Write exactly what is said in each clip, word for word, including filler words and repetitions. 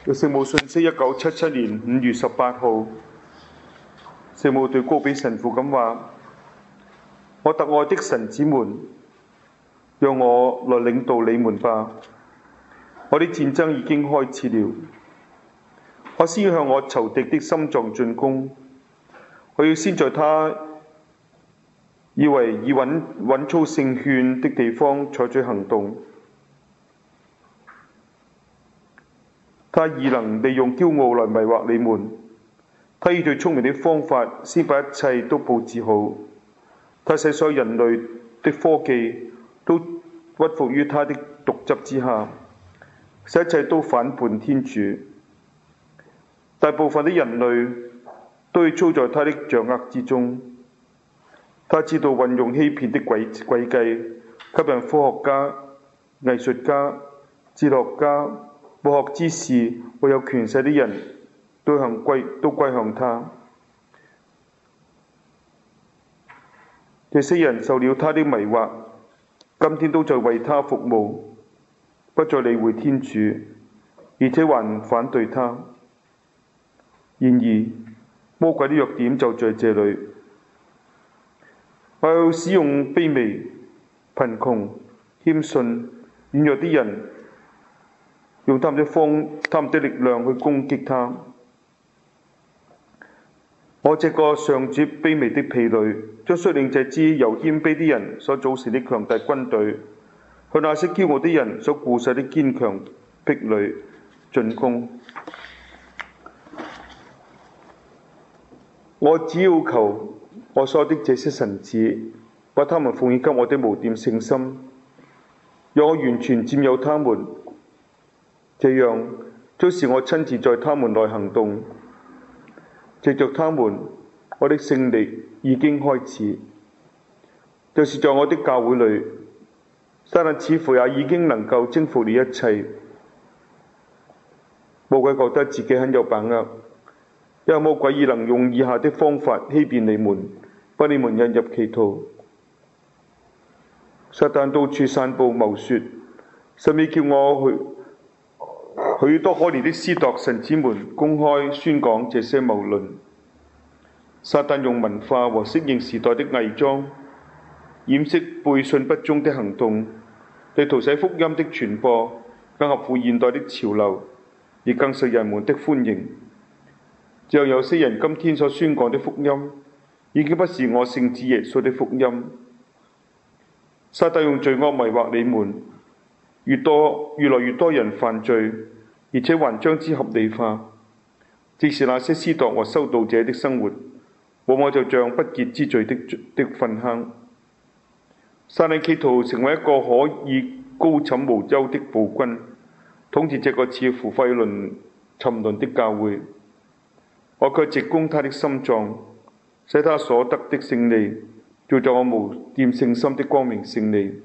聖母信息，一九七七年五月十八號，聖母對高比神父咁話：我特愛的神子們，讓我來領導你們吧。我的戰爭已經開始了，我先要向我仇敵的心臟進攻，我要先在他以為已穩穩操勝券的地方採取行動。他已能利用驕傲來迷惑你們，他以最聰明的方法先把一切都佈置好，他使所有人類的科技都屈服於他的獨執之下，使一切都反叛天主。大部分的人類都要操在他的掌握之中。他知道運用欺騙的詭詭計，吸引科學家、藝術家、哲學家、博學之士或有權勢的人都向歸都歸向他。這些人受了他的迷惑，今天都在為他服務，不再理會天主，而且還反對他。然而，魔鬼的弱點就在這裡。我要使用卑微、貧窮、謙遜、軟弱的人，用他們的方、他們的力量去攻擊他。我這個上主卑微的婢女，將率領這支由謙卑的人所組成的強大軍隊，向那些驕傲的人所固守的堅強壁壘進攻。我只要求我所有的這些臣子，把他們奉獻給我的無玷聖心，讓我完全佔有他們。這樣，就是我親自在他們內行動，藉着他們，我的勝利已經開始。就是在我的教會裏，撒旦似乎也已經能夠征服了一切。魔鬼覺得自己很有把握，因為魔鬼已能用以下的方法欺騙你們，把你們引入歧途。撒旦到處散佈謀說，甚至叫我去許多可憐的司鐸神子們公開宣講這些謬論。撒旦用文化和適應時代的偽裝，掩飾背信不忠的行動，嚟圖使福音的傳播更合乎現代的潮流，而更受人們的歡迎。就有些人今天所宣講的福音，已經不是我聖子耶穌的福音。撒旦用罪惡迷惑你們，越多越來越多人犯罪，而且還將之合理化。即是那些司鐸和修道者的生活，往往就像不潔之罪的的糞坑。撒旦企圖成為一個可以高枕無憂的暴君，統治這個似乎廢淪沉淪的教會。我卻直攻他的心臟，使他所得的勝利，造就我無玷聖心的光明勝利。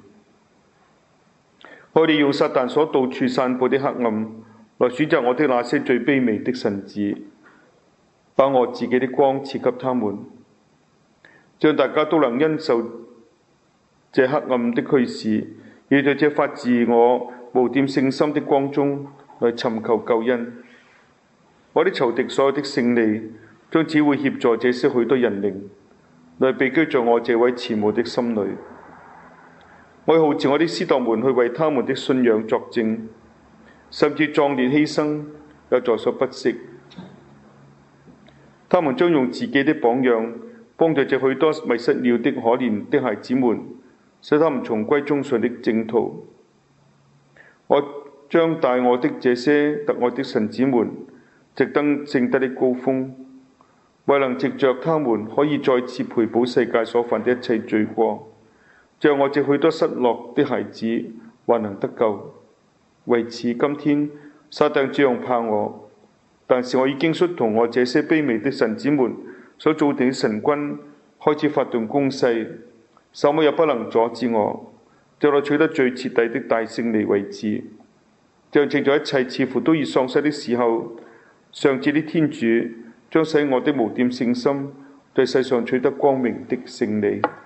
我哋用撒旦所到處散佈的黑暗，來選擇我的那些最卑微的臣子，把我自己的光賜給他們，讓大家都能因受這黑暗的驅使，而在這發自我無玷聖心的光中來尋求救恩。我的仇敵所有的勝利，將只會協助這些許多人靈來避居在我這位慈母的心裏。我號召我的司鐸們去為他們的信仰作證，甚至壯烈犧牲也在所不惜。他們將用自己的榜樣幫助這許多迷失了的可憐的孩子們，使他們重歸忠信的正途。我將帶我的這些特愛的臣子們直登聖德的高峰，為能藉着他們可以再次賠補世界所犯的一切罪過，像我這許多失落的孩子還能得救。為此，今天撒旦這樣怕我，但是我已經率同我這些卑微的臣子們所造定的神軍開始發動攻勢，什麼也不能阻止我，直到取得最徹底的大勝利為止。像藉著一切似乎都已喪失的時候，上至的天主將使我的無玷聖心在世上取得光明的勝利。